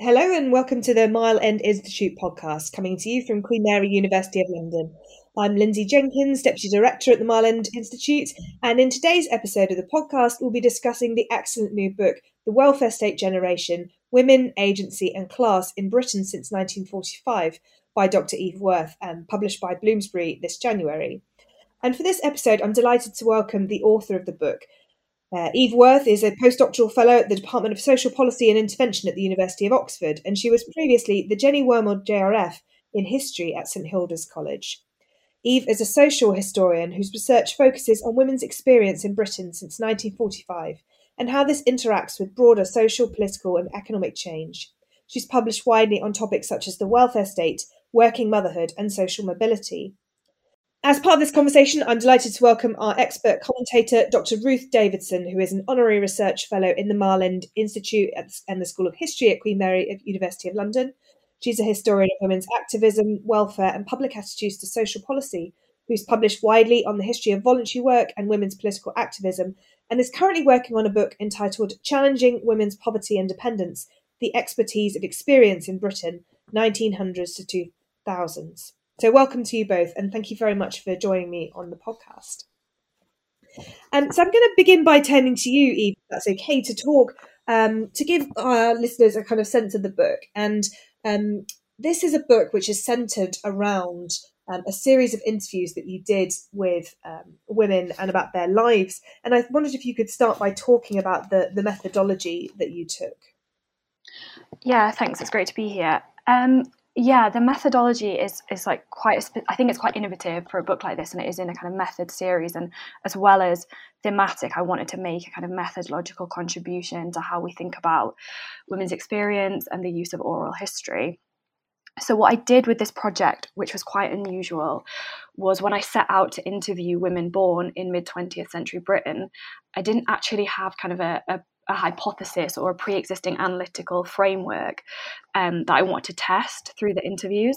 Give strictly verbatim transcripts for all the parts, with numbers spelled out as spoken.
Hello and welcome to the Mile End Institute podcast, coming to you from Queen Mary University of London. I'm Lindsay Jenkins, Deputy Director at the Mile End Institute, and in today's episode of the podcast, we'll be discussing the excellent new book, The Welfare State Generation, Women, Agency and Class in Britain Since nineteen forty-five, by Doctor Eve Worth, and published by Bloomsbury this January. And for this episode, I'm delighted to welcome the author of the book. Uh, Eve Worth is a postdoctoral fellow at the Department of Social Policy and Intervention at the University of Oxford, and she was previously the Jenny Wormald J R F in History at St Hilda's College. Eve is a social historian whose research focuses on women's experience in Britain since nineteen forty-five and how this interacts with broader social, political and economic change. She's published widely on topics such as the welfare state, working motherhood and social mobility. As part of this conversation, I'm delighted to welcome our expert commentator, Doctor Ruth Davidson, who is an honorary research fellow in the Mile End Institute and the School of History at Queen Mary University of London. She's a historian of women's activism, welfare and public attitudes to social policy, who's published widely on the history of voluntary work and women's political activism, and is currently working on a book entitled Challenging Women's Poverty and Dependence, The Expertise of Experience in Britain, nineteen hundreds to two thousands. So welcome to you both, and thank you very much for joining me on the podcast. Um, so I'm going to begin by turning to you, Eve, if that's okay, to talk, um, to give our listeners a kind of sense of the book. And um, this is a book which is centred around um, a series of interviews that you did with um, women and about their lives. And I wondered if you could start by talking about the, the methodology that you took. Yeah, thanks. It's great to be here. Um, Yeah, the methodology is is like quite, a, I think it's quite innovative for a book like this, and it is in a kind of method series, and as well as thematic, I wanted to make a kind of methodological contribution to how we think about women's experience and the use of oral history. So what I did with this project, which was quite unusual, was when I set out to interview women born in mid-twentieth century Britain, I didn't actually have kind of a, a a hypothesis or a pre-existing analytical framework um, that I want to test through the interviews.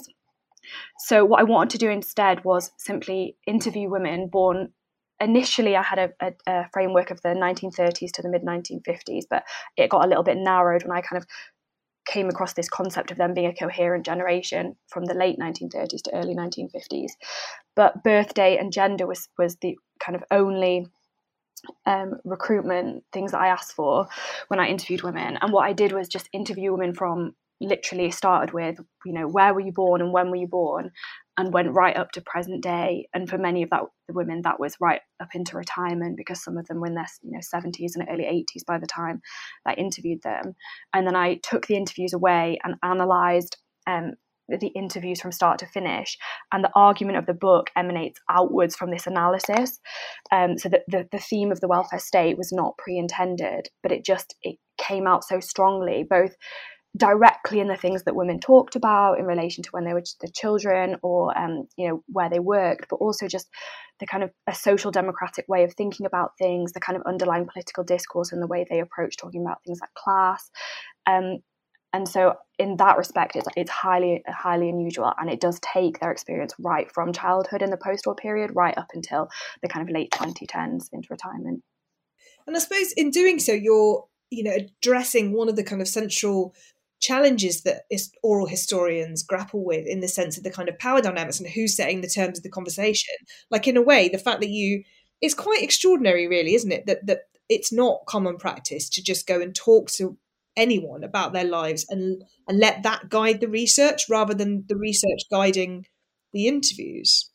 So what I wanted to do instead was simply interview women born. Initially, I had a, a, a framework of the nineteen thirties to the mid nineteen fifties, but it got a little bit narrowed when I kind of came across this concept of them being a coherent generation from the late nineteen thirties to early nineteen fifties. But birthday and gender was was the kind of only Um, recruitment things that I asked for when I interviewed women. And what I did was just interview women from literally started with, you know, where were you born and when were you born, and went right up to present day. And for many of that the women, that was right up into retirement, because some of them were in their you know seventies and early eighties by the time I interviewed them. And then I took the interviews away and analysed um, the interviews from start to finish, and the argument of the book emanates outwards from this analysis. Um, so that the, the theme of the welfare state was not pre-intended, but it just it came out so strongly, both directly in the things that women talked about in relation to when they were the children, or um, you know where they worked, but also just the kind of a social democratic way of thinking about things, the kind of underlying political discourse and the way they approach talking about things like class. Um, And so in that respect, it's, it's highly, highly unusual. And it does take their experience right from childhood in the post-war period, right up until the kind of late twenty tens into retirement. And I suppose in doing so, you're, you know, addressing one of the kind of central challenges that oral historians grapple with, in the sense of the kind of power dynamics and who's setting the terms of the conversation. Like, in a way, the fact that you, it's quite extraordinary, really, isn't it? That, that it's not common practice to just go and talk to anyone about their lives and and let that guide the research rather than the research guiding the interviews.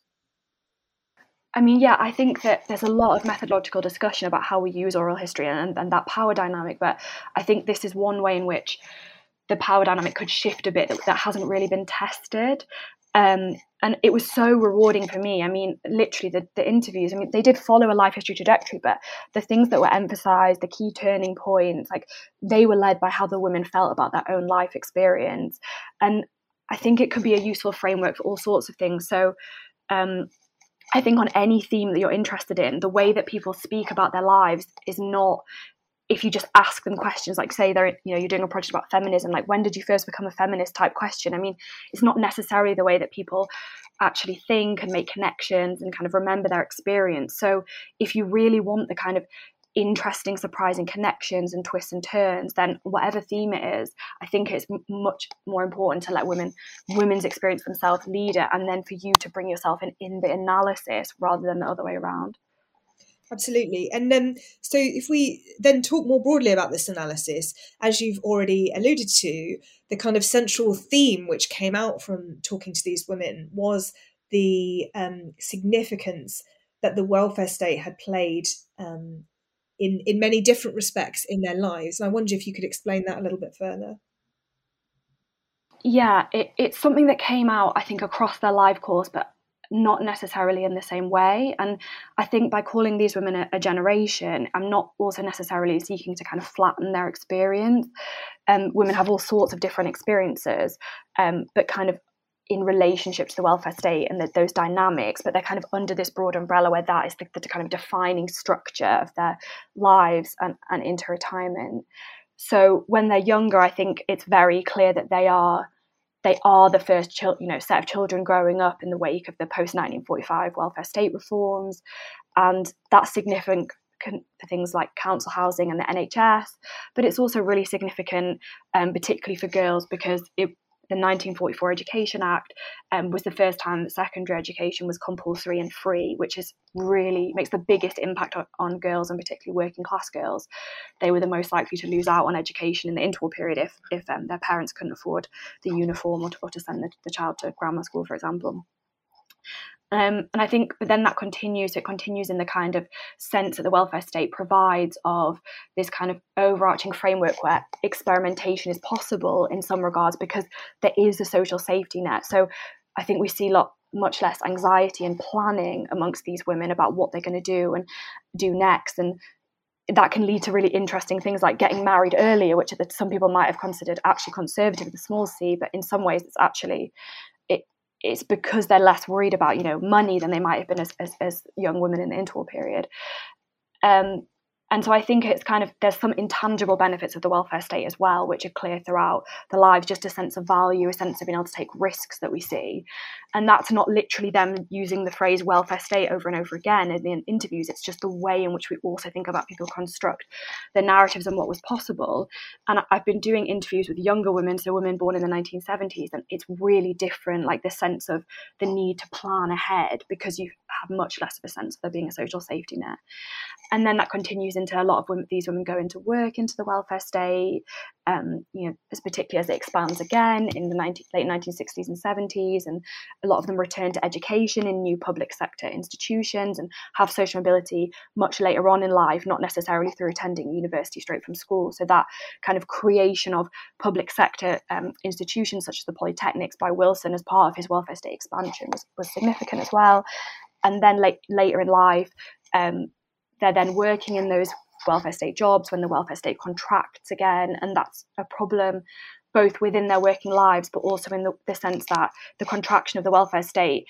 I mean, yeah, I think that there's a lot of methodological discussion about how we use oral history and, and that power dynamic, but I think this is one way in which the power dynamic could shift a bit that, that hasn't really been tested. Um, and it was so rewarding for me. I mean, literally the, the interviews, I mean, they did follow a life history trajectory, but the things that were emphasized, the key turning points, like they were led by how the women felt about their own life experience. And I think it could be a useful framework for all sorts of things. So um, I think on any theme that you're interested in, the way that people speak about their lives is not, if you just ask them questions, like say they're, you know, you're doing a project about feminism, like when did you first become a feminist type question. I mean, it's not necessarily the way that people actually think and make connections and kind of remember their experience. So if you really want the kind of interesting, surprising connections and twists and turns, then whatever theme it is, I think it's m- much more important to let women women's experience themselves lead it, and then for you to bring yourself in in the analysis rather than the other way around. Absolutely. And um, so if we then talk more broadly about this analysis, as you've already alluded to, the kind of central theme which came out from talking to these women was the um, significance that the welfare state had played um, in, in many different respects in their lives. And I wonder if you could explain that a little bit further. Yeah, it, it's something that came out, I think, across their life course, but not necessarily in the same way. And I think by calling these women a, a generation, I'm not also necessarily seeking to kind of flatten their experience. Um, women have all sorts of different experiences, um, but kind of in relationship to the welfare state and the, those dynamics, but they're kind of under this broad umbrella where that is the, the kind of defining structure of their lives and, and into retirement. So when they're younger, I think it's very clear that they are they are the first chil- you know, set of children growing up in the wake of the post nineteen forty-five welfare state reforms. And that's significant for things like council housing and the N H S. But it's also really significant, um, particularly for girls, because it, the nineteen forty-four Education Act um, was the first time that secondary education was compulsory and free, which is really makes the biggest impact on, on girls, and particularly working class girls. They were the most likely to lose out on education in the interwar period if if um, their parents couldn't afford the uniform or to, or to send the, the child to grammar school, for example. Um, and I think, but then that continues, it continues in the kind of sense that the welfare state provides of this kind of overarching framework where experimentation is possible in some regards because there is a social safety net. So I think we see a lot, much less anxiety and planning amongst these women about what they're going to do and do next. And that can lead to really interesting things like getting married earlier, which some people might have considered actually conservative with a small c, but in some ways it's actually, it, it's because they're less worried about, you know, money than they might have been as, as, as young women in the interwar period. Um, and so I think it's kind of, there's some intangible benefits of the welfare state as well, which are clear throughout the lives, just a sense of value, a sense of being able to take risks that we see. And that's not literally them using the phrase welfare state over and over again in the interviews. It's just the way in which we also think about people construct the narratives and what was possible. And I've been doing interviews with younger women, so women born in the nineteen seventies, and it's really different, like the sense of the need to plan ahead because you have much less of a sense of there being a social safety net. And then that continues into a lot of women, these women go into work into the welfare state, um, you know, as particularly as it expands again in the nineteen, late nineteen sixties and seventies. And a lot of them return to education in new public sector institutions and have social mobility much later on in life, not necessarily through attending university straight from school. So that kind of creation of public sector um, institutions such as the polytechnics by Wilson as part of his welfare state expansion was, was significant as well. And then late, later in life, um, they're then working in those welfare state jobs when the welfare state contracts again. And that's a problem both within their working lives, but also in the, the sense that the contraction of the welfare state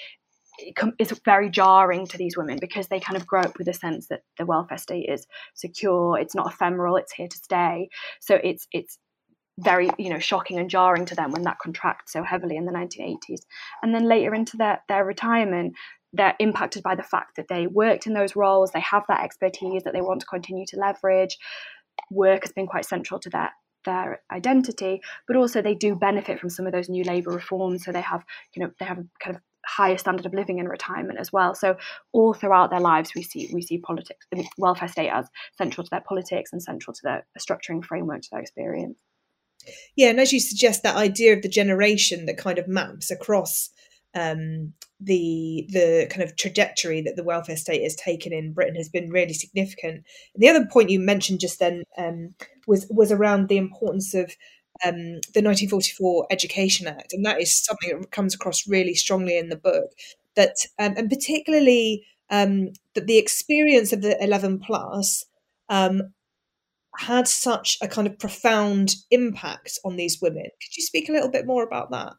is very jarring to these women because they kind of grow up with a sense that the welfare state is secure, it's not ephemeral, it's here to stay. So it's it's very, you know, shocking and jarring to them when that contracts so heavily in the nineteen eighties. And then later into their, their retirement, they're impacted by the fact that they worked in those roles, they have that expertise that they want to continue to leverage. Work has been quite central to their, their identity, but also they do benefit from some of those new labour reforms. So they have, you know, they have a kind of higher standard of living in retirement as well. So all throughout their lives, we see we see politics, the welfare state as central to their politics and central to their structuring framework to their experience. Yeah, and as you suggest, that idea of the generation that kind of maps across um, the the kind of trajectory that the welfare state has taken in Britain has been really significant. And the other point you mentioned just then um, was was around the importance of um, the nineteen forty-four Education Act, and that is something that comes across really strongly in the book. That um, and particularly um, that the experience of the eleven plus um, had such a kind of profound impact on these women. Could you speak a little bit more about that?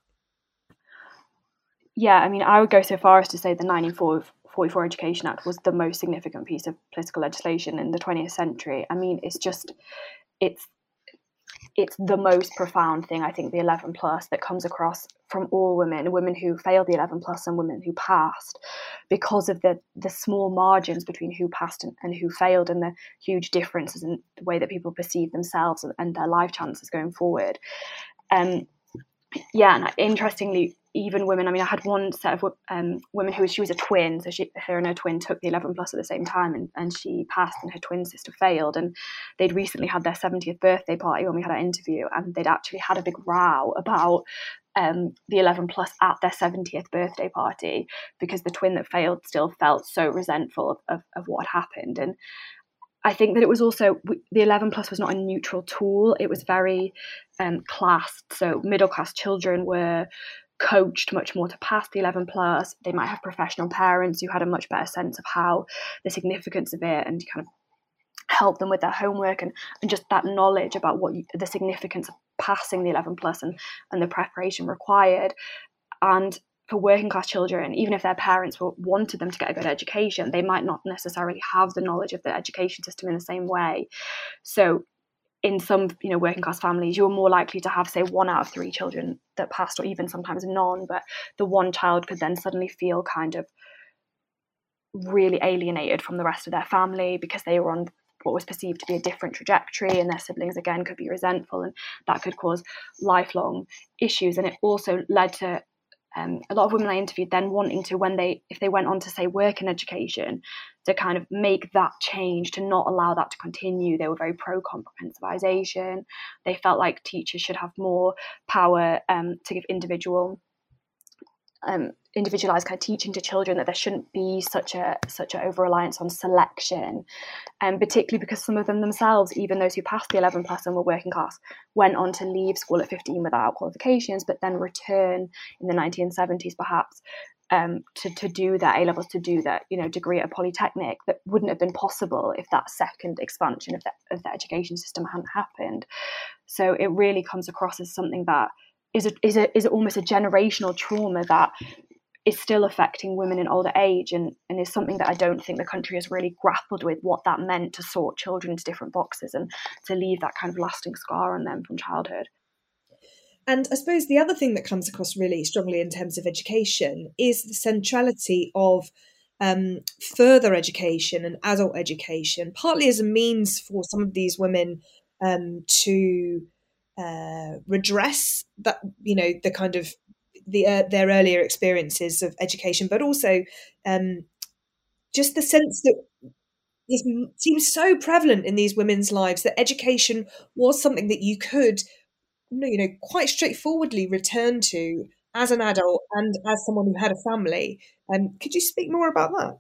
Yeah, I mean, I would go so far as to say the nineteen forty-four Education Act was the most significant piece of political legislation in the twentieth century. I mean, it's just, it's it's the most profound thing, I think, the eleven plus that comes across from all women, women who failed the eleven plus and women who passed, because of the the small margins between who passed and, and who failed, and the huge differences in the way that people perceive themselves and, and their life chances going forward. Um, yeah, and interestingly, even women, I mean, I had one set of um, women who was, she was a twin, so she, her and her twin took the eleven plus at the same time, and, and she passed and her twin sister failed, and they'd recently had their seventieth birthday party when we had our interview, and they'd actually had a big row about um, the eleven plus at their seventieth birthday party, because the twin that failed still felt so resentful of, of, of what had happened. And I think that it was also, the eleven plus was not a neutral tool. It was very um, classed. So middle class children were coached much more to pass the eleven plus. They might have professional parents who had a much better sense of how the significance of it, and kind of help them with their homework, and, and just that knowledge about what you, the significance of passing the eleven plus and, and the preparation required. And for working class children, even if their parents were, wanted them to get a good education, they might not necessarily have the knowledge of the education system in the same way. So in some, you know, working class families, you were more likely to have, say, one out of three children that passed, or even sometimes none, but the one child could then suddenly feel kind of really alienated from the rest of their family because they were on what was perceived to be a different trajectory, and their siblings again could be resentful, and that could cause lifelong issues. And it also led to Um, a lot of women I interviewed then wanting to, when they, if they went on to say work in education, to kind of make that change, to not allow that to continue. They were very pro comprehensivization. They felt like teachers should have more power um, to give individual, um, individualized kind of teaching to children, that there shouldn't be such a such an over reliance on selection, and um, particularly because some of them themselves, even those who passed the eleven plus and were working class, went on to leave school at fifteen without qualifications, but then return in the nineteen seventies perhaps um, to to do their A levels, to do that, you know, degree at a polytechnic, that wouldn't have been possible if that second expansion of the, of the education system hadn't happened. So it really comes across as something that is a, is a, is almost a generational trauma that is still affecting women in older age, and, and is something that I don't think the country has really grappled with, what that meant to sort children into different boxes and to leave that kind of lasting scar on them from childhood. And I suppose the other thing that comes across really strongly in terms of education is the centrality of um, further education and adult education, partly as a means for some of these women um, to uh, redress that, you know, the kind of the uh, their earlier experiences of education, but also um, just the sense that it seems so prevalent in these women's lives that education was something that you could, you know, quite straightforwardly return to as an adult and as someone who had a family. Um, could you speak more about that?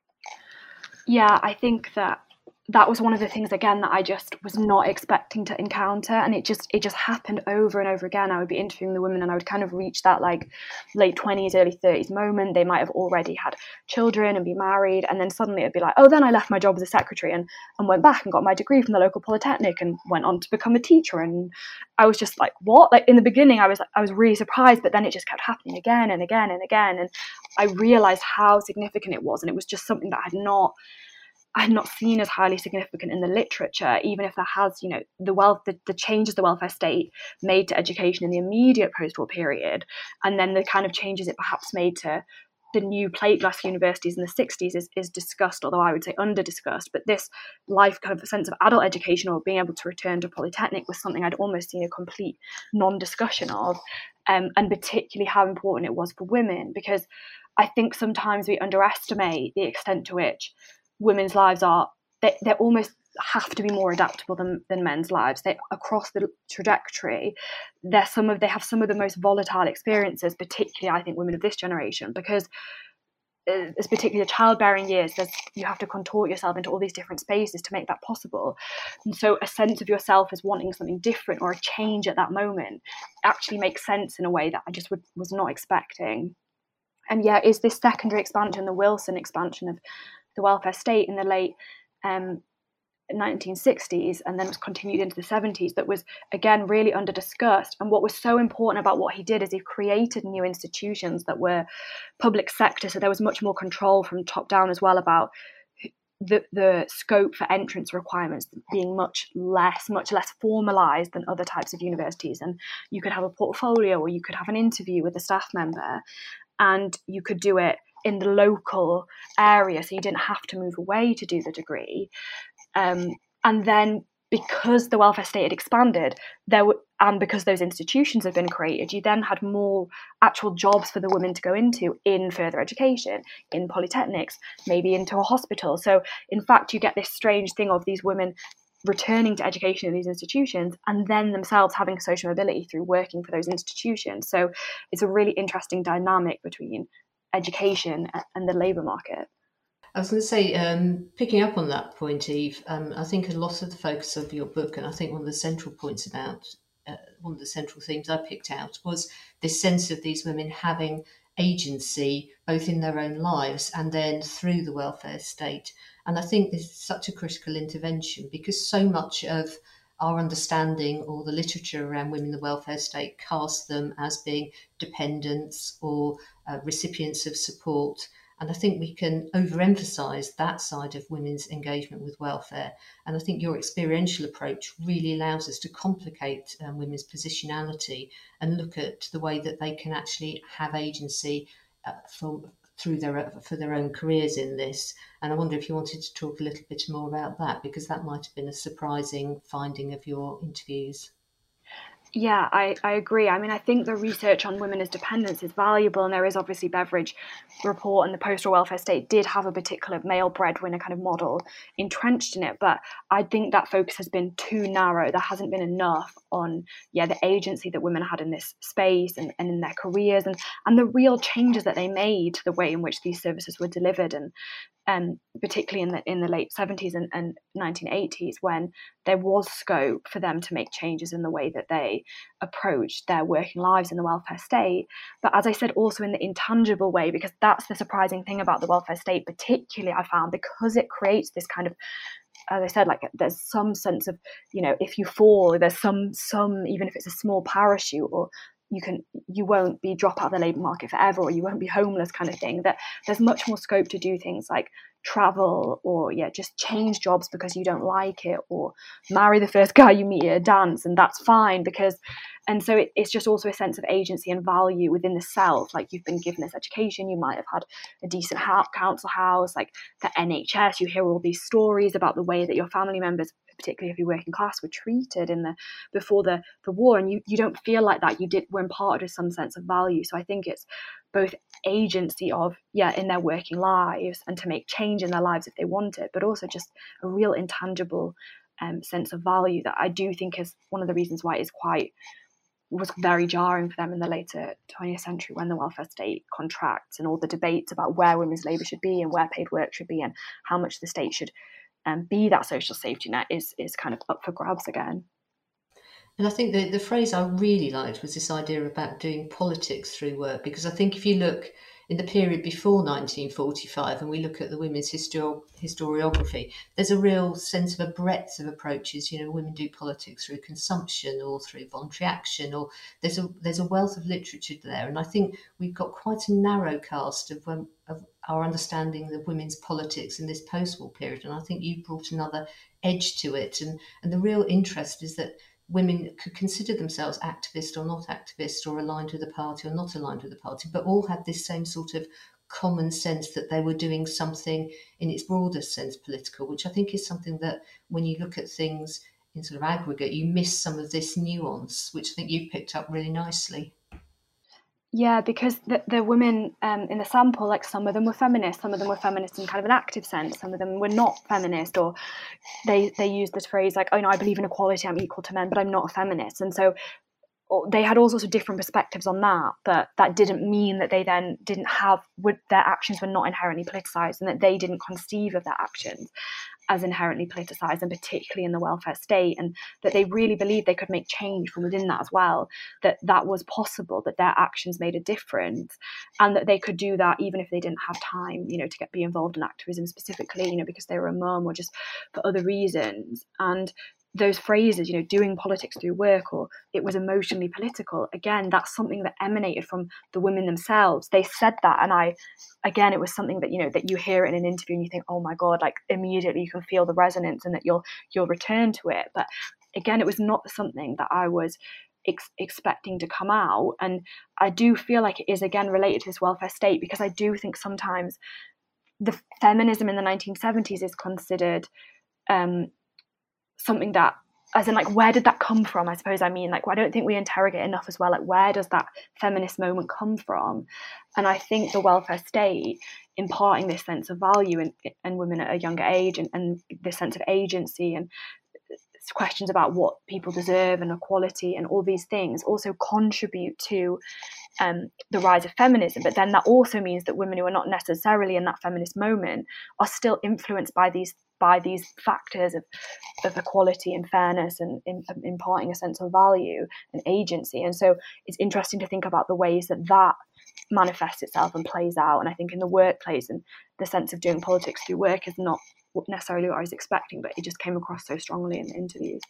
Yeah, I think that that was one of the things, again, that I just was not expecting to encounter, and it just it just happened over and over again. I would be interviewing the women, and I would kind of reach that like late twenties, early thirties moment. They might have already had children and be married, and then suddenly it'd be like, oh, then I left my job as a secretary and, and went back and got my degree from the local polytechnic and went on to become a teacher. And I was just like, what? Like in the beginning, I was I was really surprised, but then it just kept happening again and again and again, and I realized how significant it was, and it was just something that I had not. I had not seen as highly significant in the literature, even if there has, you know, the wealth, the, the changes the welfare state made to education in the immediate post-war period, and then the kind of changes it perhaps made to the new plate glass universities in the sixties is, is discussed, although I would say under-discussed. But this life kind of sense of adult education, or being able to return to polytechnic, was something I'd almost seen a complete non-discussion of, um, and particularly how important it was for women, because I think sometimes we underestimate the extent to which women's lives are, they, they almost have to be more adaptable than, than men's lives. They, across the trajectory, they're some of they have some of the most volatile experiences, particularly I think women of this generation, because as particularly the childbearing years, there's, you have to contort yourself into all these different spaces to make that possible. And so a sense of yourself as wanting something different or a change at that moment actually makes sense in a way that I just would, was not expecting. And yeah, is this secondary expansion, the Wilson expansion of the welfare state in the late um, nineteen sixties, and then was continued into the seventies, that was again really under discussed. And what was so important about what he did is he created new institutions that were public sector, so there was much more control from top down as well about the the scope for entrance requirements being much less, much less formalised than other types of universities. And you could have a portfolio, or you could have an interview with a staff member, and you could do it in the local area, so you didn't have to move away to do the degree. Um, and then because the welfare state had expanded, there were, and because those institutions had been created, you then had more actual jobs for the women to go into in further education, in polytechnics, maybe into a hospital. So in fact, you get this strange thing of these women returning to education in these institutions and then themselves having social mobility through working for those institutions. So it's a really interesting dynamic between education and the labour market. I was going to say, um, picking up on that point, Eve, um, I think a lot of the focus of your book, and I think one of the central points about, uh, one of the central themes I picked out was this sense of these women having agency both in their own lives and then through the welfare state. And I think this is such a critical intervention, because so much of our understanding or the literature around women in the welfare state casts them as being dependents or uh, recipients of support. And I think we can overemphasise that side of women's engagement with welfare. And I think your experiential approach really allows us to complicate um, women's positionality and look at the way that they can actually have agency uh, for, through their for their own careers in this. And I wonder if you wanted to talk a little bit more about that, because that might have been a surprising finding of your interviews. Yeah, I, I agree. I mean, I think the research on women as dependents is valuable, and there is obviously Beveridge report, and the postal welfare state did have a particular male breadwinner kind of model entrenched in it. But I think that focus has been too narrow. There hasn't been enough on, yeah, the agency that women had in this space and, and in their careers, and, and the real changes that they made to the way in which these services were delivered. And Um, particularly in the in the late seventies and, and nineteen eighties, when there was scope for them to make changes in the way that they approached their working lives in the welfare state. But as I said, also in the intangible way, because that's the surprising thing about the welfare state, particularly I found, because it creates this kind of, as I said, like there's some sense of, you know, if you fall, there's some, some even if it's a small parachute, or you can you won't be drop out of the labour market forever, or you won't be homeless kind of thing, that there's much more scope to do things like travel, or yeah just change jobs because you don't like it, or marry the first guy you meet at a dance, and that's fine. Because and so it, it's just also a sense of agency and value within the self. Like, you've been given this education, you might have had a decent house, council house, like the N H S, you hear all these stories about the way that your family members, particularly if you're working class, were treated in the before the the war, and you you don't feel like that. You did were imparted with some sense of value. So I think it's both agency of, yeah, in their working lives and to make change in their lives if they want it, but also just a real intangible um, sense of value that I do think is one of the reasons why it's quite was very jarring for them in the later twentieth century, when the welfare state contracts and all the debates about where women's labour should be and where paid work should be and how much the state should um, be that social safety net is is kind of up for grabs again. And I think the, the phrase I really liked was this idea about doing politics through work, because I think if you look in the period before nineteen forty-five and we look at the women's histori- historiography, there's a real sense of a breadth of approaches. You know, women do politics through consumption or through voluntary action, or there's a there's a wealth of literature there. And I think we've got quite a narrow cast of, um, of our understanding of women's politics in this post-war period. And I think you brought another edge to it. And, and the real interest is that women could consider themselves activist or not activist, or aligned with the party or not aligned with the party, but all had this same sort of common sense that they were doing something in its broader sense political, which I think is something that when you look at things in sort of aggregate, you miss some of this nuance, which I think you picked up really nicely. Yeah, because the, the women um, in the sample, like some of them were feminist, some of them were feminist in kind of an active sense, some of them were not feminist, or they they used this phrase like, oh no, I believe in equality, I'm equal to men, but I'm not a feminist. And so they had all sorts of different perspectives on that, but that didn't mean that they then didn't have, would, their actions were not inherently politicised, and that they didn't conceive of their actions as inherently politicised, and particularly in the welfare state, and that they really believed they could make change from within that as well, that that was possible, that their actions made a difference, and that they could do that even if they didn't have time, you know, to get be involved in activism specifically, you know, because they were a mum or just for other reasons. And those phrases, you know, doing politics through work, or it was emotionally political, again, that's something that emanated from the women themselves. They said that, and I, again, it was something that, you know, that you hear it in an interview and you think, oh my God, like immediately you can feel the resonance and that you'll you'll return to it. But again, it was not something that I was ex- expecting to come out. And I do feel like it is, again, related to this welfare state, because I do think sometimes the feminism in the nineteen seventies is considered um, something that, as in, like, where did that come from? I suppose I mean, like, I don't think we interrogate enough as well, like, where does that feminist moment come from? And I think the welfare state imparting this sense of value in, in women at a younger age, and, and this sense of agency, and questions about what people deserve and equality and all these things also contribute to um, the rise of feminism. But then that also means that women who are not necessarily in that feminist moment are still influenced by these by these factors of, of equality and fairness, and in, imparting a sense of value and agency. And so it's interesting to think about the ways that that manifests itself and plays out. And I think in the workplace, and the sense of doing politics through work is not necessarily what I was expecting, but it just came across so strongly in the interviews.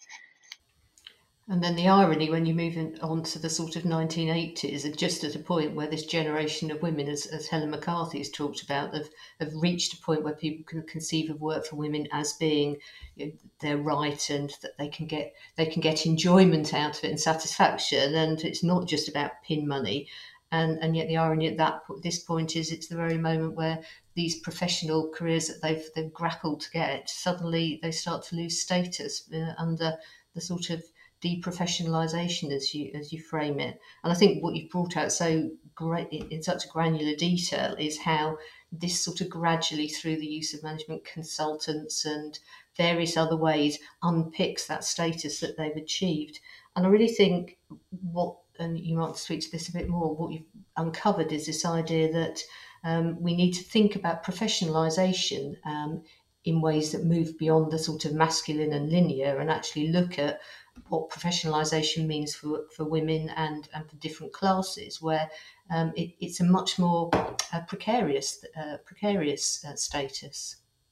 And then the irony when you move in, on to the sort of nineteen eighties, and just at a point where this generation of women, as, as Helen McCarthy has talked about, have, have reached a point where people can conceive of work for women as being, you know, their right, and that they can get they can get enjoyment out of it and satisfaction, and it's not just about pin money. And and yet the irony at that this point is it's the very moment where these professional careers that they've they've grappled to get, suddenly they start to lose status uh, under the sort of deprofessionalisation, as you as you frame it. And I think what you've brought out so great in, in such a granular detail is how this sort of gradually, through the use of management consultants and various other ways, unpicks that status that they've achieved. And I really think what, and you might speak to this a bit more, what you've uncovered is this idea that um, we need to think about professionalisation um, in ways that move beyond the sort of masculine and linear, and actually look at what professionalisation means for, for women and, and for different classes, where um, it, it's a much more uh, precarious uh, precarious uh, status.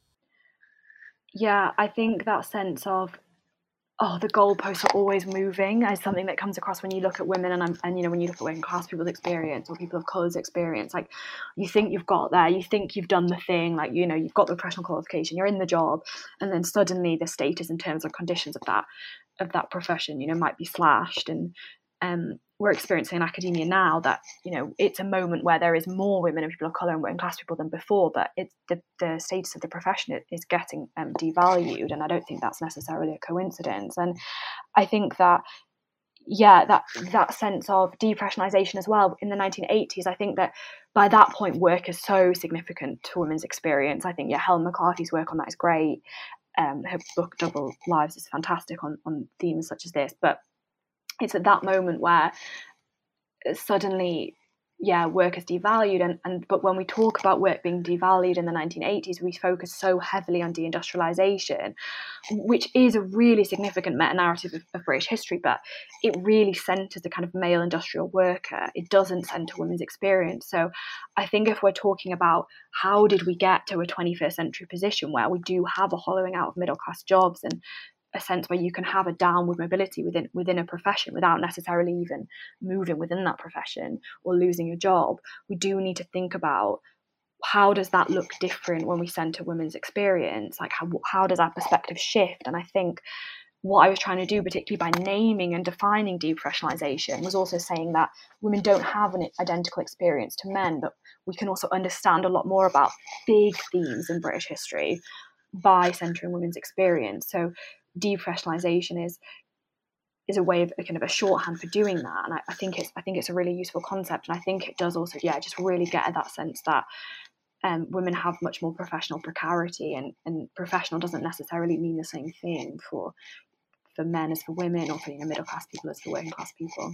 Yeah, I think that sense of, oh, the goalposts are always moving is something that comes across when you look at women, and I'm, and you know, when you look at working class people's experience or people of colour's experience. Like, you think you've got there, you think you've done the thing, like, you know, you've got the professional qualification, you're in the job, and then suddenly the status and terms and conditions of that of that profession, you know, might be slashed. And um, we're experiencing in academia now that, you know, it's a moment where there is more women and people of colour and working class people than before, but it's the, the status of the profession is getting um, devalued, and I don't think that's necessarily a coincidence. And I think that, yeah, that that sense of deprofessionalisation as well in the nineteen eighties, I think that by that point work is so significant to women's experience. I think, yeah, Helen McCarthy's work on that is great. Um, her book Double Lives is fantastic on, on themes such as this, but it's at that moment where suddenly, yeah, work is devalued. And, and but when we talk about work being devalued in the nineteen eighties, we focus so heavily on deindustrialization, which is a really significant meta-narrative of, of British history, but it really centres the kind of male industrial worker. It doesn't centre women's experience. So I think if we're talking about how did we get to a twenty-first century position where we do have a hollowing out of middle-class jobs, and a sense where you can have a downward mobility within within a profession without necessarily even moving within that profession or losing your job, we do need to think about how does that look different when we centre women's experience? Like, how, how does our perspective shift? And I think what I was trying to do, particularly by naming and defining deprofessionalisation, was also saying that women don't have an identical experience to men, but we can also understand a lot more about big themes in British history by centering women's experience. So deprofessionalisation is is a way of a kind of a shorthand for doing that, and I, I think it's I think it's a really useful concept, and I think it does also, yeah, just really get at that sense that um, women have much more professional precarity, and, and professional doesn't necessarily mean the same thing for for men as for women, or for, you know, middle class people as for working class people.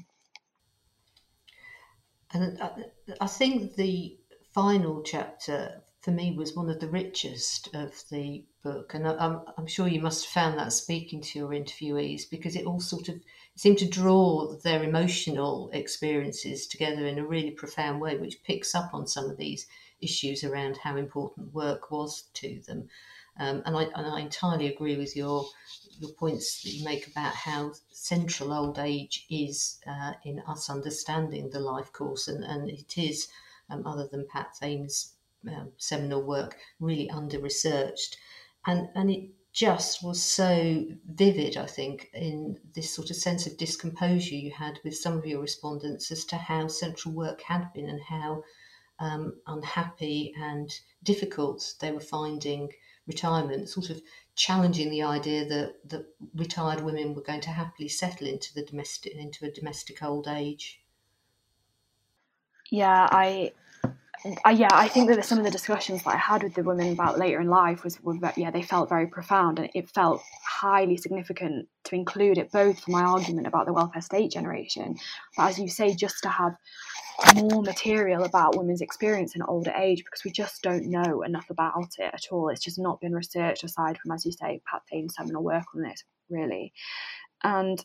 And I, I think the final chapter for me was one of the richest of the book, and I'm, I'm sure you must have found that speaking to your interviewees, because it all sort of seemed to draw their emotional experiences together in a really profound way, which picks up on some of these issues around how important work was to them. Um, and, I, and I entirely agree with your your points that you make about how central old age is uh, in us understanding the life course, and, and it is, um, other than Pat Thames' um, seminal work, really under-researched. And, and it just was so vivid, I think, in this sort of sense of discomposure you had with some of your respondents as to how central work had been and how um, unhappy and difficult they were finding retirement, sort of challenging the idea that, that retired women were going to happily settle into the domestic into a domestic old age. Yeah, I Uh, yeah, I think that some of the discussions that I had with the women about later in life was, were, yeah, they felt very profound, and it felt highly significant to include it, both for my argument about the welfare state generation, but as you say, just to have more material about women's experience in older age, because we just don't know enough about it at all. It's just not been researched, aside from, as you say, Pat Thames' seminal work on this, really. And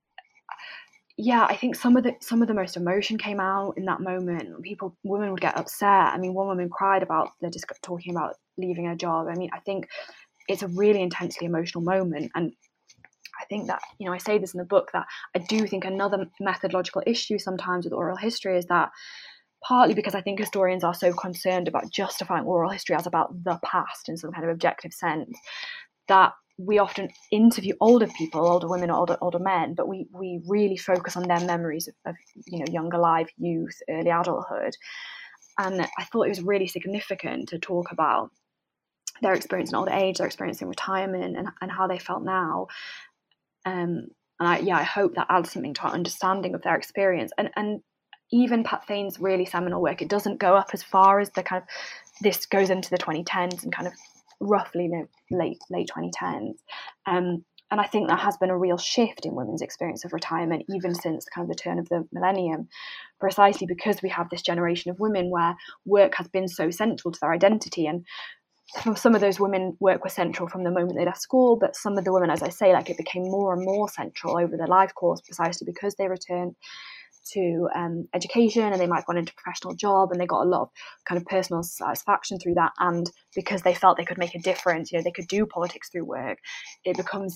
yeah, I think some of the some of the most emotion came out in that moment. People, women would get upset. I mean, one woman cried about the disc- talking about leaving her job. I mean, I think it's a really intensely emotional moment, and I think that, you know, I say this in the book, that I do think another methodological issue sometimes with oral history is that, partly because I think historians are so concerned about justifying oral history as about the past in some kind of objective sense, that we often interview older people, older women, older older men, but we we really focus on their memories of, of you know, younger life, youth, early adulthood. And I thought it was really significant to talk about their experience in old age, their experience in retirement, and, and how they felt now. Um, and I, yeah, I hope that adds something to our understanding of their experience. And and even Pat Thames' really seminal work, it doesn't go up as far as the kind of, this goes into the twenty tens and kind of roughly, you know, late late twenty tens. Um, and I think that has been a real shift in women's experience of retirement, even since kind of the turn of the millennium, precisely because we have this generation of women where work has been so central to their identity. And for some of those women, work was central from the moment they left school, but some of the women, as I say, like, it became more and more central over their life course, precisely because they returned to um, education, and they might have gone into a professional job, and they got a lot of kind of personal satisfaction through that. And because they felt they could make a difference, you know, they could do politics through work, it becomes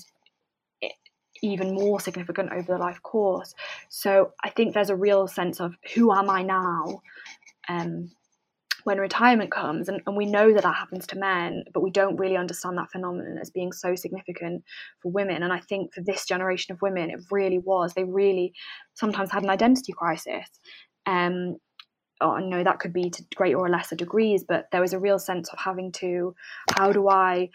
even more significant over the life course. So I think there's a real sense of, who am I now? Um, when retirement comes, and, and we know that that happens to men, but we don't really understand that phenomenon as being so significant for women. And I think for this generation of women, it really was, they really sometimes had an identity crisis. Um, oh, no, that could be to greater or lesser degrees, but there was a real sense of having to, how do I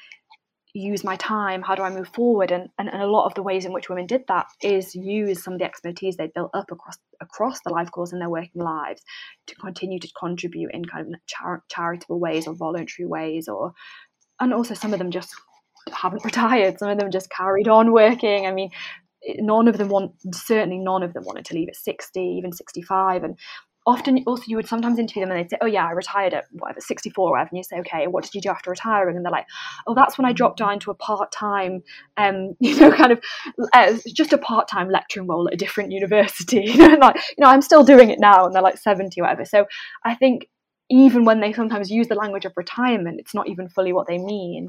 use my time, how do I move forward? And, and, and a lot of the ways in which women did that is use some of the expertise they'd built up across across the life course in their working lives to continue to contribute in kind of char- charitable ways or voluntary ways, or and also some of them just haven't retired, some of them just carried on working. I mean, none of them want certainly none of them wanted to leave at sixty, even sixty-five. And often also you would sometimes interview them and they'd say, oh yeah, I retired at whatever, sixty-four or whatever, and you say, okay, what did you do after retiring? And they're like, oh, that's when I dropped down to a part-time um you know kind of uh, just a part-time lecturing role at a different university. You know, like, you know, I'm still doing it now, and they're like seventy or whatever. So I think even when they sometimes use the language of retirement, it's not even fully what they mean.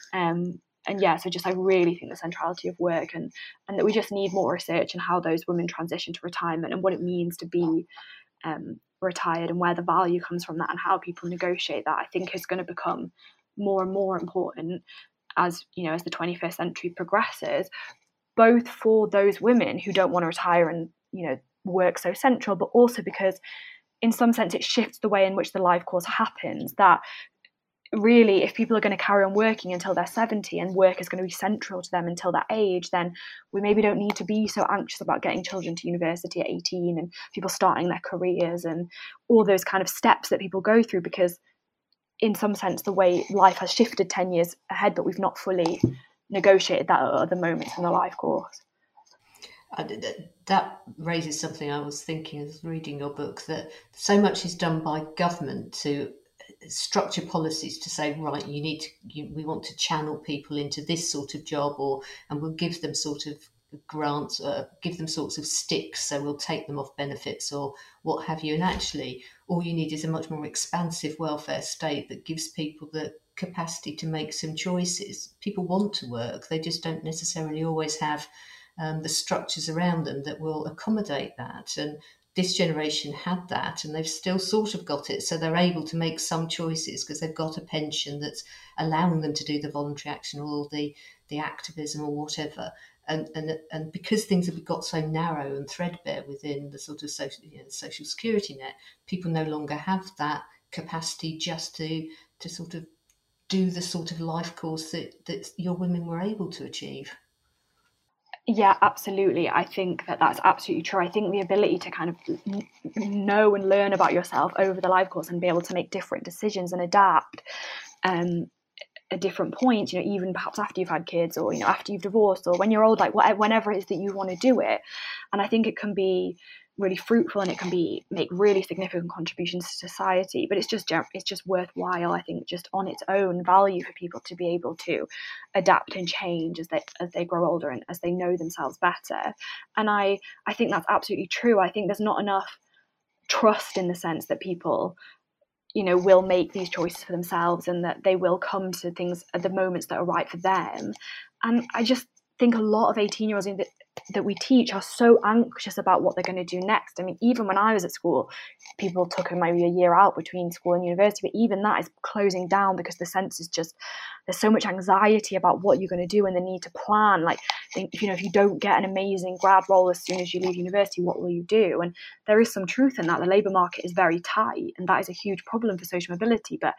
um And yeah, so just I really think the centrality of work, and and that we just need more research on how those women transition to retirement and what it means to be um, retired, and where the value comes from that, and how people negotiate that, I think is going to become more and more important as, you know, as the twenty-first century progresses, both for those women who don't want to retire and, you know, work so central, but also because in some sense it shifts the way in which the life course happens, that really, if people are going to carry on working until they're seventy and work is going to be central to them until that age, then we maybe don't need to be so anxious about getting children to university at eighteen and people starting their careers and all those kind of steps that people go through, because in some sense the way life has shifted ten years ahead, but we've not fully negotiated that at other moments in the life course. I, that raises something I was thinking as reading your book, that so much is done by government to structure policies to say, right, you need to, you, we want to channel people into this sort of job, or and we'll give them sort of grants, uh, give them sorts of sticks, so we'll take them off benefits or what have you. And actually, all you need is a much more expansive welfare state that gives people the capacity to make some choices. People want to work, they just don't necessarily always have um, the structures around them that will accommodate that. And this generation had that, and they've still sort of got it, so they're able to make some choices because they've got a pension that's allowing them to do the voluntary action or the the activism or whatever. And and and because things have got so narrow and threadbare within the sort of social, you know, social security net, people no longer have that capacity just to to sort of do the sort of life course that that your women were able to achieve. Yeah, absolutely. I think that that's absolutely true. I think the ability to kind of know and learn about yourself over the life course and be able to make different decisions and adapt um, at different points, you know, even perhaps after you've had kids or, you know, after you've divorced or when you're old, like whatever, whenever it is that you want to do it. And I think it can be really fruitful and it can be make really significant contributions to society, but it's just it's just worthwhile, I think, just on its own value for people to be able to adapt and change as they as they grow older and as they know themselves better. And I I think that's absolutely true. I think there's not enough trust in the sense that people, you know, will make these choices for themselves and that they will come to things at the moments that are right for them. And I just think a lot of eighteen year olds that, that we teach are so anxious about what they're going to do next. I mean, even when I was at school, people took maybe a year out between school and university, but even that is closing down because the sense is just, there's so much anxiety about what you're going to do and the need to plan. Like, if you know, if you don't get an amazing grad role as soon as you leave university, what will you do? And there is some truth in that. The labour market is very tight, and that is a huge problem for social mobility. But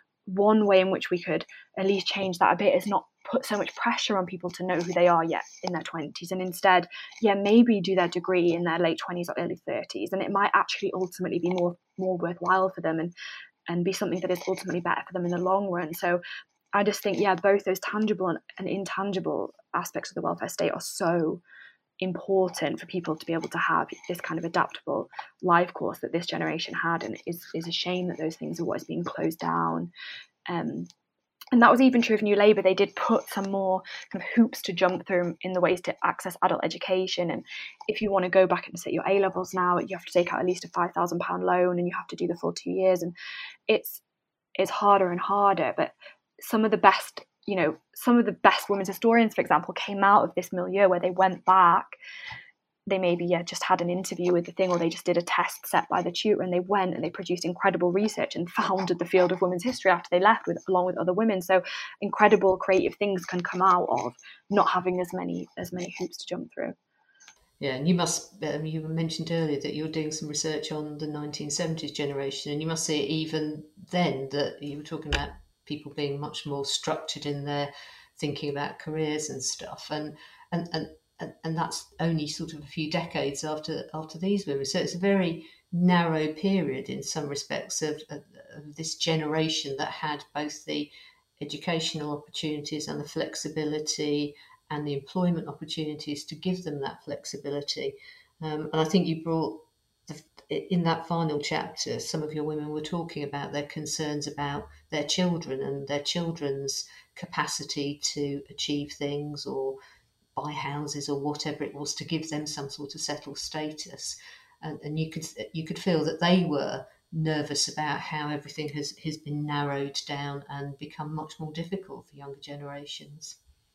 one way in which we could at least change that a bit is not put so much pressure on people to know who they are yet in their twenties, and instead, yeah, maybe do their degree in their late twenties or early thirties, and it might actually ultimately be more more worthwhile for them and and be something that is ultimately better for them in the long run. So I just think, yeah, both those tangible and, and intangible aspects of the welfare state are so important for people to be able to have this kind of adaptable life course that this generation had, and it is is a shame that those things are what is being closed down. Um, and that was even true of New Labour. They did put some more kind of hoops to jump through in the ways to access adult education. And if you want to go back and sit your A levels now, you have to take out at least a five thousand pound loan, and you have to do the full two years. And it's it's harder and harder. But some of the best, you know, some of the best women's historians, for example, came out of this milieu where they went back. They maybe yeah just had an interview with the thing, or they just did a test set by the tutor, and they went and they produced incredible research and founded the field of women's history after they left, with along with other women. So incredible creative things can come out of not having as many as many hoops to jump through. Yeah, and you must, um, you mentioned earlier that you're doing some research on the nineteen seventies generation, and you must see even then that you were talking about people being much more structured in their thinking about careers and stuff. And and and and, and that's only sort of a few decades after after these women. So it's a very narrow period in some respects of, of, of this generation that had both the educational opportunities and the flexibility and the employment opportunities to give them that flexibility. Um, and I think you brought, the, in that final chapter, some of your women were talking about their concerns about their children and their children's capacity to achieve things or buy houses or whatever it was to give them some sort of settled status. And, and you could you could feel that they were nervous about how everything has, has been narrowed down and become much more difficult for younger generations.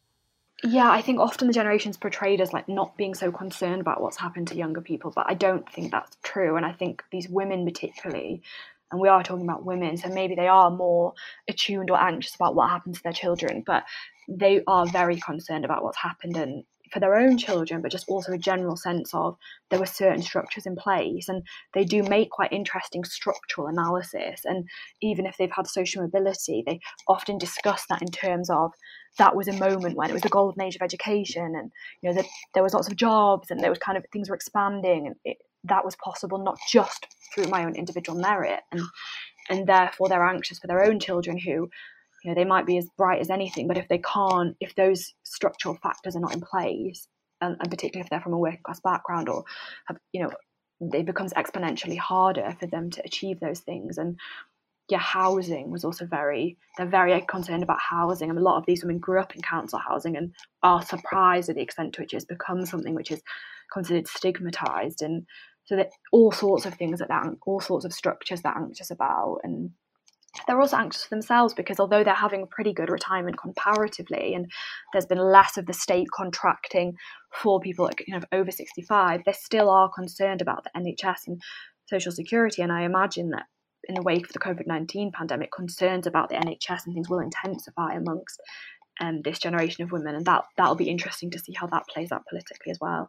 Yeah, I think often the generation's portrayed as like not being so concerned about what's happened to younger people, but I don't think that's true. And I think these women particularly, and we are talking about women, so maybe they are more attuned or anxious about what happens to their children, but they are very concerned about what's happened and for their own children, but just also a general sense of there were certain structures in place, and they do make quite interesting structural analysis. And even if they've had social mobility, they often discuss that in terms of that was a moment when it was the golden age of education, and you know that there was lots of jobs and there was kind of things were expanding, and it, that was possible not just through my own individual merit, and and therefore they're anxious for their own children who, you know, they might be as bright as anything, but if they can't, if those structural factors are not in place, and, and particularly if they're from a working class background or have, you know, it becomes exponentially harder for them to achieve those things. And yeah, housing was also very, they're very concerned about housing. And a lot of these women grew up in council housing and are surprised at the extent to which it's become something which is considered stigmatized. And so that all sorts of things that they're, all sorts of structures they're anxious about. And they're also anxious for themselves because although they're having a pretty good retirement comparatively, and there's been less of the state contracting for people at, you know, over sixty-five, they still are concerned about the N H S and social security. And I imagine that in the wake of the COVID nineteen pandemic, concerns about the N H S and things will intensify amongst um, this generation of women. And that, that'll be interesting to see how that plays out politically as well.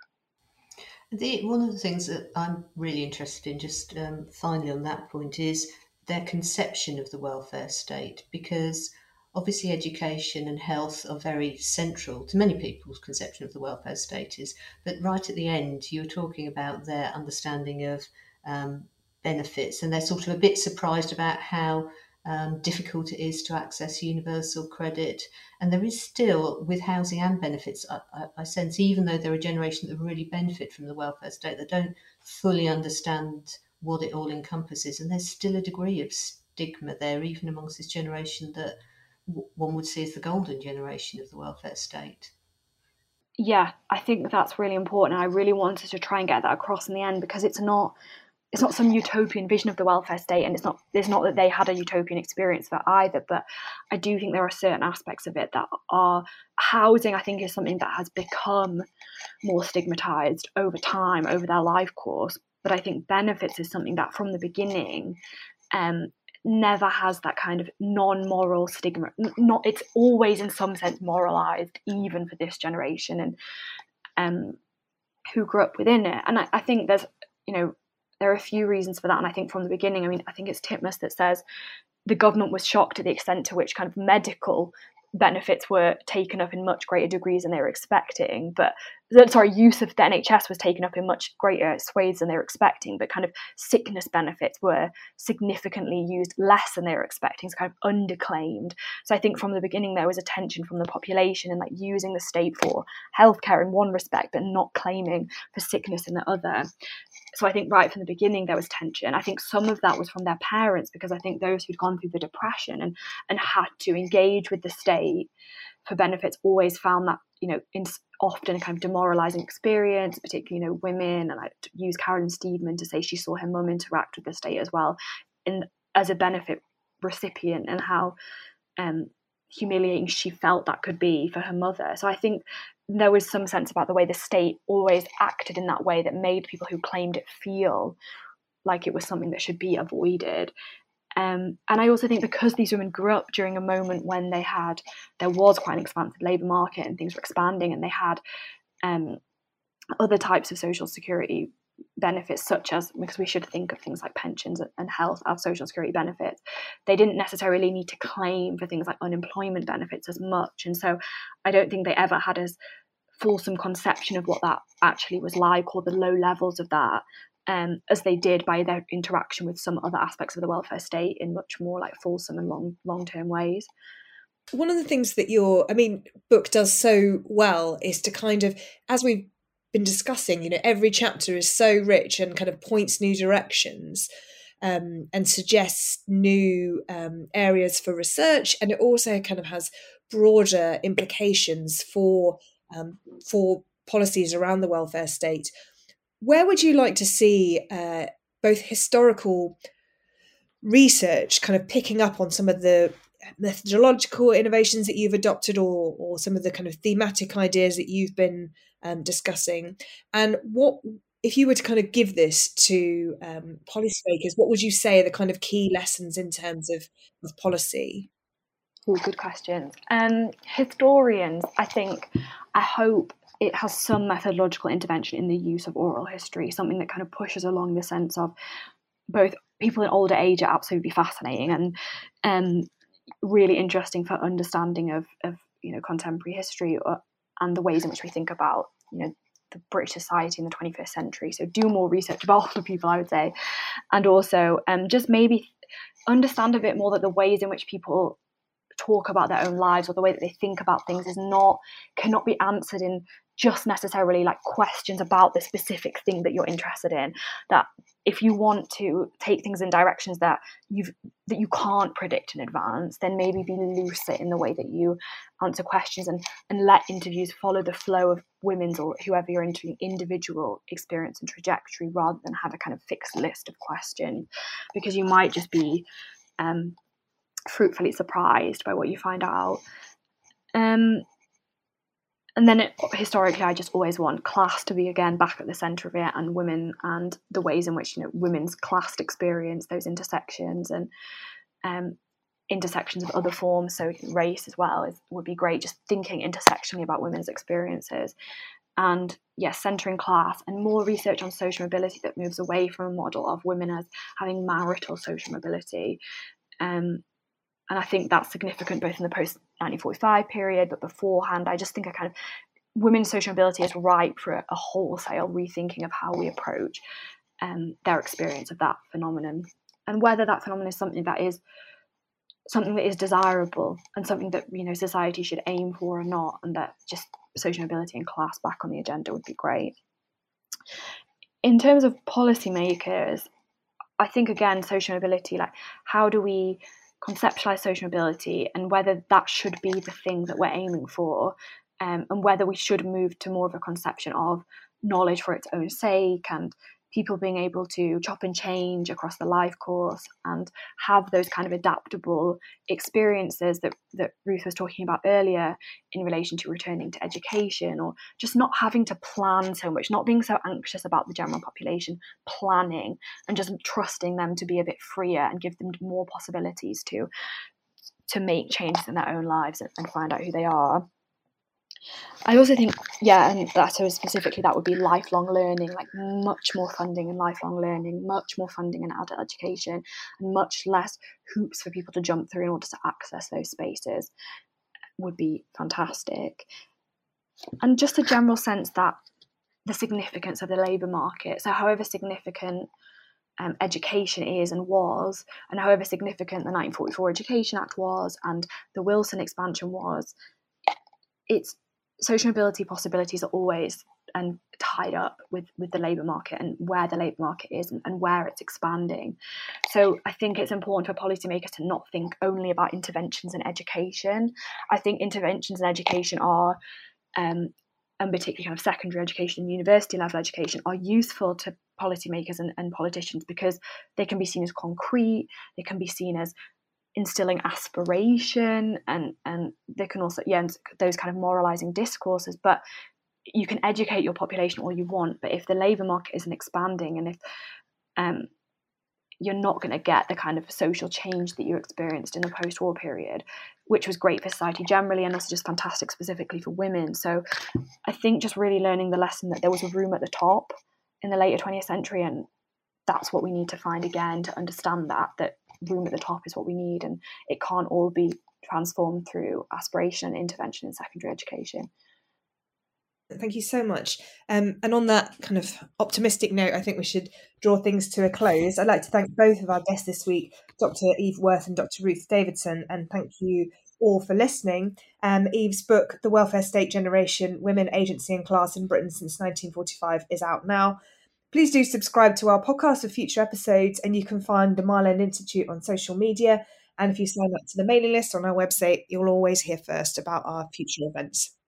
The, one of the things that I'm really interested in, just um, finally on that point, is their conception of the welfare state, because obviously education and health are very central to many people's conception of the welfare state is, but right at the end, you're talking about their understanding of um, benefits, and they're sort of a bit surprised about how um, difficult it is to access universal credit. And there is still, with housing and benefits, I, I, I sense, even though they're a generation that really benefit from the welfare state, they don't fully understand what it all encompasses. And there's still a degree of stigma there, even amongst this generation that w- one would see as the golden generation of the welfare state. Yeah, I think that's really important. I really wanted to try and get that across in the end, because it's not it's not some utopian vision of the welfare state, and it's not it's not that they had a utopian experience of it either, but I do think there are certain aspects of it that are housing. I think is something that has become more stigmatized over time, over their life course, but I think benefits is something that from the beginning um never has that kind of non-moral stigma. Not it's always in some sense moralized, even for this generation and um who grew up within it. And I, I think there's you know there are a few reasons for that. And I think from the beginning, I mean, I think it's Titmuss that says the government was shocked at the extent to which kind of medical benefits were taken up in much greater degrees than they were expecting. But, sorry, use of the N H S was taken up in much greater swathes than they were expecting, but kind of sickness benefits were significantly used less than they were expecting, so kind of underclaimed. So I think from the beginning there was a tension from the population and like using the state for healthcare in one respect, but not claiming for sickness in the other. So I think right from the beginning there was tension. I think some of that was from their parents, because I think those who'd gone through the depression and, and had to engage with the state for benefits always found that, you know, in often a kind of demoralizing experience, particularly, you know, women. And I use Carolyn Steedman to say she saw her mum interact with the state as well in as a benefit recipient, and how um, humiliating she felt that could be for her mother. So I think there was some sense about the way the state always acted in that way that made people who claimed it feel like it was something that should be avoided. Um, and I also think because these women grew up during a moment when they had, there was quite an expansive labour market and things were expanding, and they had um, other types of social security benefits, such as, because we should think of things like pensions and health as social security benefits, they didn't necessarily need to claim for things like unemployment benefits as much. And so I don't think they ever had as fulsome conception of what that actually was like, or the low levels of that, um, as they did by their interaction with some other aspects of the welfare state in much more like fulsome and long long-term ways. One of the things that your, I mean, book does so well is to kind of, as we've been discussing, you know, every chapter is so rich and kind of points new directions um, and suggests new um, areas for research, and it also kind of has broader implications for um, for policies around the welfare state. Where would you like to see uh, both historical research kind of picking up on some of the methodological innovations that you've adopted, or or some of the kind of thematic ideas that you've been um, discussing? And what, if you were to kind of give this to um, policymakers, what would you say are the kind of key lessons in terms of, of policy? Oh, good questions. Um, historians, I think, I hope it has some methodological intervention in the use of oral history, something that kind of pushes along the sense of both people in older age are absolutely fascinating and um, really interesting for understanding of, of you know, contemporary history or, and the ways in which we think about, you know, the British society in the twenty-first century. So do more research about older people, I would say. And also um, just maybe understand a bit more that the ways in which people talk about their own lives or the way that they think about things is not, cannot be answered in just necessarily like questions about the specific thing that you're interested in. That if you want to take things in directions that you've that you can't predict in advance, then maybe be looser in the way that you answer questions, and, and let interviews follow the flow of women's or whoever you're interviewing individual experience and trajectory, rather than have a kind of fixed list of questions, because you might just be um, fruitfully surprised by what you find out. Um, And then it, historically, I just always want class to be, again, back at the centre of it, and women and the ways in which, you know, women's classed experience, those intersections and um, intersections of other forms, so race as well, is, would be great, just thinking intersectionally about women's experiences. And yes, centering class, and more research on social mobility that moves away from a model of women as having marital social mobility. Um, And I think that's significant both in the post nineteen forty-five period, but beforehand, I just think a kind of women's social mobility is ripe for a, a wholesale rethinking of how we approach um, their experience of that phenomenon, and whether that phenomenon is something that is something that is desirable and something that, you know, society should aim for or not, and that just social mobility and class back on the agenda would be great. In terms of policymakers, I think, again, social mobility, like, how do we conceptualize social mobility, and whether that should be the thing that we're aiming for, um, and whether we should move to more of a conception of knowledge for its own sake, and people being able to chop and change across the life course and have those kind of adaptable experiences that, that Ruth was talking about earlier in relation to returning to education, or just not having to plan so much, not being so anxious about the general population, planning and just trusting them to be a bit freer and give them more possibilities to, to make changes in their own lives and, and find out who they are. I also think, yeah, and that so specifically that would be lifelong learning, like much more funding in lifelong learning, much more funding in adult education, and much less hoops for people to jump through in order to access those spaces would be fantastic. And just a general sense that the significance of the labour market, so however significant um, education is and was, and however significant the nineteen forty-four Education Act was and the Wilson expansion was, it's social mobility possibilities are always and tied up with, with the labour market and where the labour market is and, and where it's expanding. So I think it's important for policymakers to not think only about interventions in education. I think interventions in education are, um, and particularly kind of secondary education and university level education, are useful to policymakers and, and politicians because they can be seen as concrete, they can be seen as instilling aspiration, and and they can also, yeah, those kind of moralizing discourses. But you can educate your population all you want, but if the labour market isn't expanding, and if um you're not going to get the kind of social change that you experienced in the post-war period, which was great for society generally and also just fantastic specifically for women. So I think just really learning the lesson that there was a room at the top in the later twentieth century, and that's what we need to find again, to understand that that room at the top is what we need, and it can't all be transformed through aspiration and intervention in secondary education. Thank you so much. Um, and on that kind of optimistic note, I think we should draw things to a close. I'd like to thank both of our guests this week, Doctor Eve Worth and Doctor Ruth Davidson, and thank you all for listening. Um, Eve's book, The Welfare State Generation, Women, Agency and Class in Britain Since nineteen forty-five, is out now. Please do subscribe to our podcast for future episodes, and you can find the Mile End Institute on social media. And if you sign up to the mailing list on our website, you'll always hear first about our future events.